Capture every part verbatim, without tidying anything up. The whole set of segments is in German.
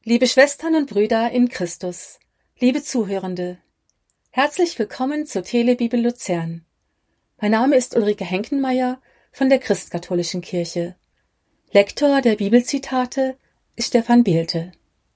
Liebe Schwestern und Brüder in Christus, liebe Zuhörende, herzlich willkommen zur Telebibel Luzern. Mein Name ist Ulrike Henkenmeier von der Christkatholischen Kirche. Lektor der Bibelzitate ist Stefan Behlte.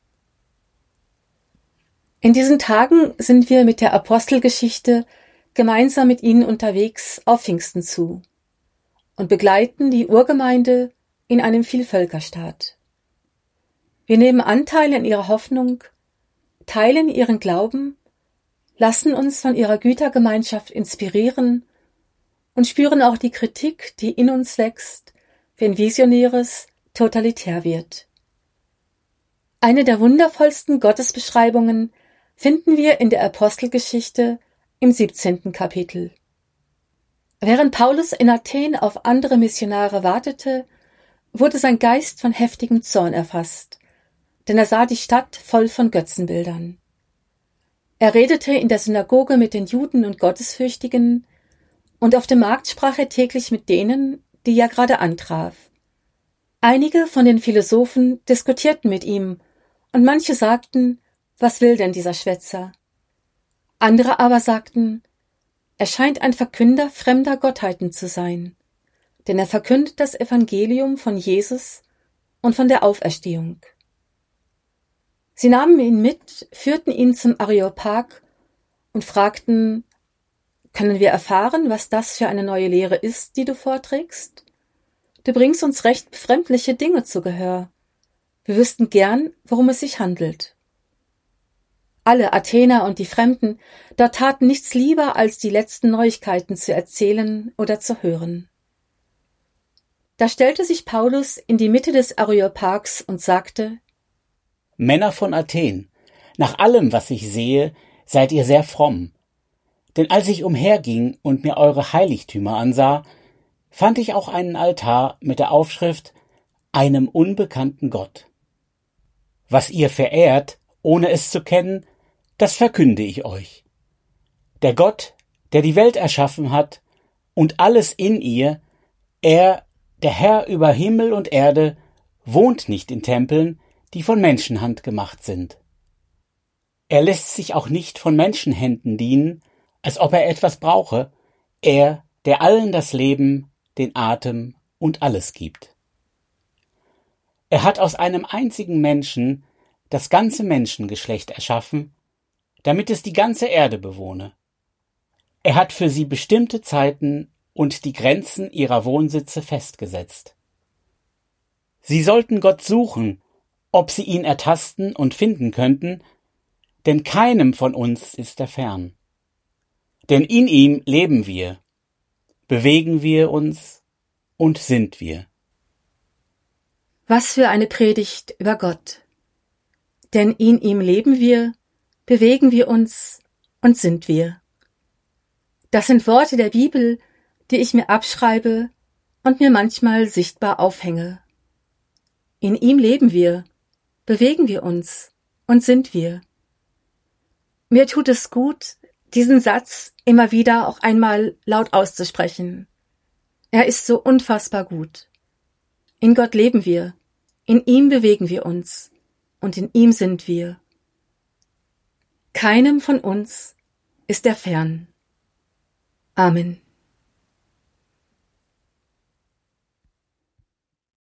In diesen Tagen sind wir mit der Apostelgeschichte gemeinsam mit Ihnen unterwegs auf Pfingsten zu und begleiten die Urgemeinde in einem Vielvölkerstaat. Wir nehmen Anteil an ihrer Hoffnung, teilen ihren Glauben, lassen uns von ihrer Gütergemeinschaft inspirieren und spüren auch die Kritik, die in uns wächst, wenn Visionäres totalitär wird. Eine der wundervollsten Gottesbeschreibungen finden wir in der Apostelgeschichte im siebzehnten Kapitel. Während Paulus in Athen auf andere Missionare wartete, wurde sein Geist von heftigem Zorn erfasst, denn er sah die Stadt voll von Götzenbildern. Er redete in der Synagoge mit den Juden und Gottesfürchtigen, und auf dem Markt sprach er täglich mit denen, die er gerade antraf. Einige von den Philosophen diskutierten mit ihm, und manche sagten, was will denn dieser Schwätzer? Andere aber sagten, er scheint ein Verkünder fremder Gottheiten zu sein, denn er verkündet das Evangelium von Jesus und von der Auferstehung. Sie nahmen ihn mit, führten ihn zum Areopag und fragten, können wir erfahren, was das für eine neue Lehre ist, die du vorträgst? Du bringst uns recht befremdliche Dinge zu Gehör. Wir wüssten gern, worum es sich handelt. Alle Athener und die Fremden dort taten nichts lieber, als die letzten Neuigkeiten zu erzählen oder zu hören. Da stellte sich Paulus in die Mitte des Areopags und sagte, Männer von Athen, nach allem, was ich sehe, seid ihr sehr fromm. Denn als ich umherging und mir eure Heiligtümer ansah, fand ich auch einen Altar mit der Aufschrift »Einem unbekannten Gott«. Was ihr verehrt, ohne es zu kennen, das verkünde ich euch. Der Gott, der die Welt erschaffen hat und alles in ihr, er, der Herr über Himmel und Erde, wohnt nicht in Tempeln, die von Menschenhand gemacht sind. Er lässt sich auch nicht von Menschenhänden dienen, als ob er etwas brauche, er, der allen das Leben, den Atem und alles gibt. Er hat aus einem einzigen Menschen das ganze Menschengeschlecht erschaffen, damit es die ganze Erde bewohne. Er hat für sie bestimmte Zeiten und die Grenzen ihrer Wohnsitze festgesetzt. Sie sollten Gott suchen, ob sie ihn ertasten und finden könnten, denn keinem von uns ist er fern. Denn in ihm leben wir, bewegen wir uns und sind wir. Was für eine Predigt über Gott. Denn in ihm leben wir, bewegen wir uns und sind wir. Das sind Worte der Bibel, die ich mir abschreibe und mir manchmal sichtbar aufhänge. In ihm leben wir, bewegen wir uns und sind wir. Mir tut es gut, diesen Satz immer wieder auch einmal laut auszusprechen. Er ist so unfassbar gut. In Gott leben wir, in ihm bewegen wir uns und in ihm sind wir. Keinem von uns ist er fern. Amen.